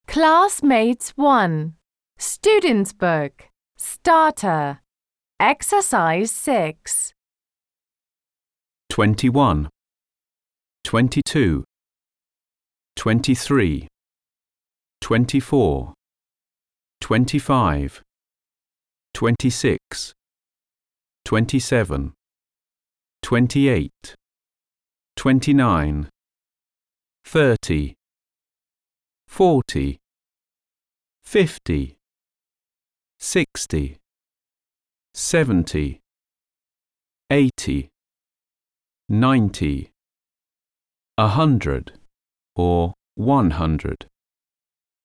Classmates 1. Student's Book. Starter. Exercise 6. 21, 22, 23, 24, 25, 26, 27, 28, 29, 30, 40, 50, 60, 70, 80, 90, 100 or 100.